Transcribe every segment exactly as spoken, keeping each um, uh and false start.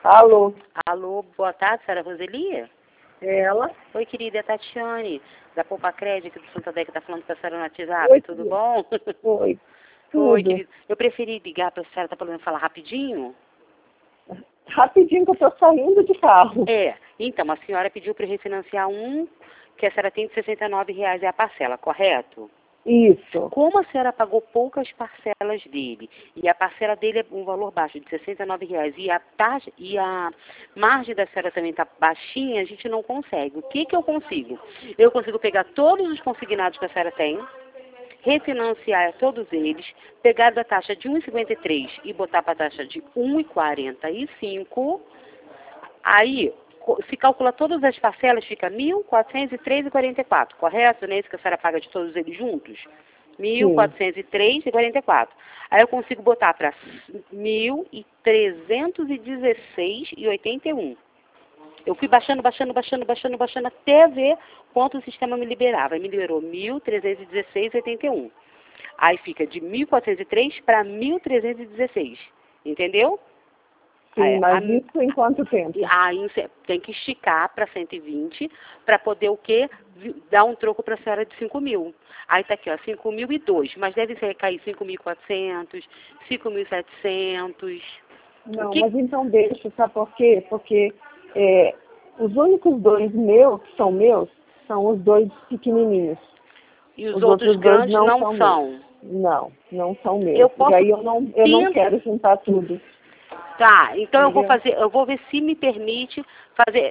Alô? Alô, boa tarde, senhora Roseli? Ela? Oi, querida, é Tatiane, da Poupa Crédito do Santander, que está falando com a senhora no WhatsApp. Oi, Tudo bom? Oi. Oi, Tudo. querida. Eu preferi ligar para a senhora, tá podendo falar rapidinho? Rapidinho que eu tô saindo de carro. É, então, a senhora pediu para refinanciar um que a senhora tem de sessenta e nove reais é a parcela, correto? Isso. Como a senhora pagou poucas parcelas dele, e a parcela dele é um valor baixo, de sessenta e nove reais, e a, taxa, e a margem da senhora também está baixinha, a gente não consegue. O que, que eu consigo? Eu consigo pegar todos os consignados que a senhora tem, refinanciar todos eles, pegar da taxa de um vírgula cinquenta e três e botar para a taxa de um vírgula quarenta e cinco, aí se calcula todas as parcelas, fica mil quatrocentos e três reais e quarenta e quatro centavos, correto? Não é isso que a senhora paga de todos eles juntos? mil quatrocentos e três reais e quarenta e quatro centavos. Aí eu consigo botar para mil trezentos e dezesseis reais e oitenta e um centavos. Eu fui baixando, baixando, baixando, baixando, baixando, até ver quanto o sistema me liberava. Me liberou mil trezentos e dezesseis reais e oitenta e um centavos. Aí fica de mil quatrocentos e três para mil trezentos e dezesseis. Entendeu? Sim, mas a, isso em quanto tempo? Aí tem que esticar para cento e vinte para poder o quê? Dar um troco para a senhora de cinco mil. Aí tá aqui, ó, cinco mil e dois, mas deve ser cair cinco mil e quatrocentos, cinco mil e setecentos. Não, que... mas então deixa, sabe por quê? Porque é, os únicos dois meus que são meus são os dois pequenininhos. E os, Os outros, outros grandes dois não, não são. são. Meus. Não, não são meus. Eu posso E aí eu não, eu não quero juntar tudo. Tá, então Entendeu? eu vou fazer, eu vou ver se me permite fazer.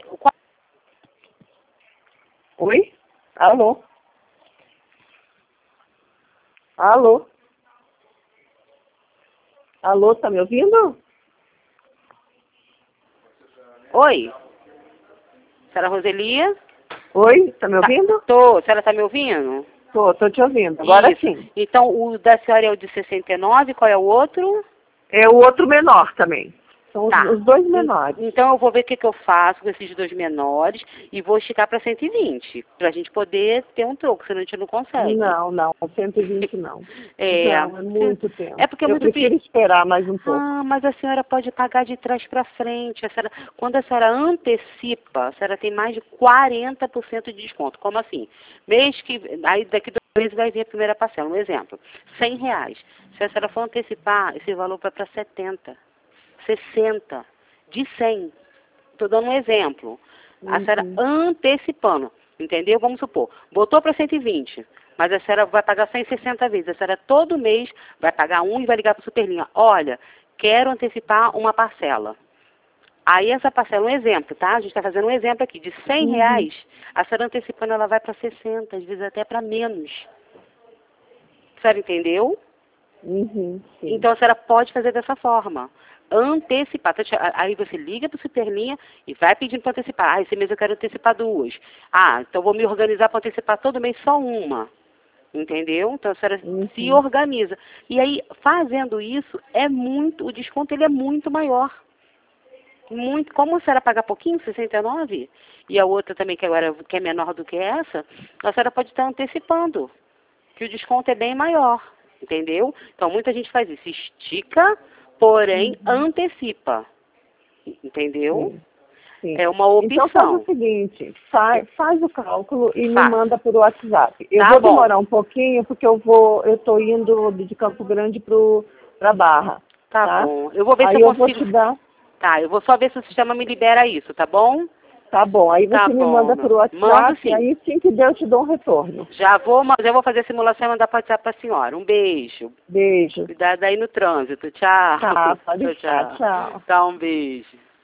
Oi? Alô? Alô? Alô, tá me ouvindo? Oi? Senhora Roselia? Oi, tá me Tá, ouvindo? tô, a senhora tá me ouvindo? Tô, tô te ouvindo. Agora Isso. sim. Então o da senhora é o de sessenta e nove, qual é o outro? É o outro menor também. São Tá. os, os dois menores. Então eu vou ver o que, que eu faço com esses dois menores e vou esticar para cento e vinte, para a gente poder ter um troco, senão a gente não consegue. Não, não, cento e vinte não. É, Não, é muito tempo. é porque é Eu muito prefiro esperar mais um pouco. Ah, mas a senhora pode pagar de trás para frente. A senhora, quando a senhora antecipa, a senhora tem mais de quarenta por cento de desconto. Como assim? Mês que, aí daqui dois meses vai vir a primeira parcela. Um exemplo, cem reais. Se a senhora for antecipar, esse valor vai para setenta, sessenta, de cem. Estou dando um exemplo. A senhora Uhum. antecipando, entendeu? Vamos supor, botou para cento e vinte, mas a senhora vai pagar cento e sessenta vezes. A senhora todo mês vai pagar um e vai ligar para a Superlinha. Olha, quero antecipar uma parcela. Aí essa parcela, um exemplo, tá? A gente está fazendo um exemplo aqui, de cem reais, a senhora antecipando ela vai para sessenta, às vezes até para menos. A senhora entendeu? Uhum, sim. Então a senhora pode fazer dessa forma. Antecipar. Aí você liga para o Superlinha e vai pedindo para antecipar. Ah, esse mês eu quero antecipar duas. Ah, então vou me organizar para antecipar todo mês só uma. Entendeu? Então a senhora Uhum. se organiza. E aí, fazendo isso, é muito, o desconto ele é muito maior. Muito, como a senhora paga pouquinho, sessenta e nove, e a outra também que agora que é menor do que essa, a senhora pode estar antecipando, que o desconto é bem maior. Entendeu? Então muita gente faz isso, estica, porém Uhum. antecipa. Entendeu? Sim. Sim. É uma opção. Então faz o seguinte, faz, faz o cálculo e Faz. me manda por WhatsApp. Eu Tá vou bom. demorar um pouquinho porque eu vou, eu estou indo de Campo Grande para Barra. Tá, Tá? bom. Eu vou ver Aí se eu eu vou consigo. te dar. Tá, eu vou só ver se o sistema me libera isso, tá bom? Tá bom. Aí você Tá me bom, manda meu. por WhatsApp. Mando sim. Aí sim que Deus te dá um retorno. Já vou, mas já vou fazer a simulação e mandar para WhatsApp para a senhora. Um beijo. Beijo. Cuidado aí no trânsito. Tchau. Tá, pode tchau, deixar. tchau. Tchau. Tá, um beijo.